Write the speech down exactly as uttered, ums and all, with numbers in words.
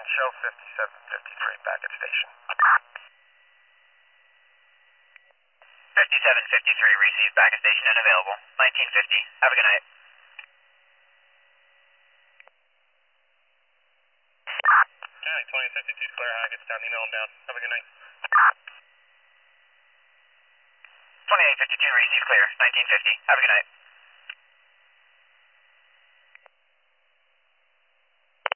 show fifty-seven fifty-three back at station. fifty-seven fifty-three received back at station and available. nineteen fifty. Have a good night. Okay, twenty fifty-two clear. High gets down. Email him down. Have a good night. twenty-eight fifty-two received clear. nineteen fifty. Have a good night.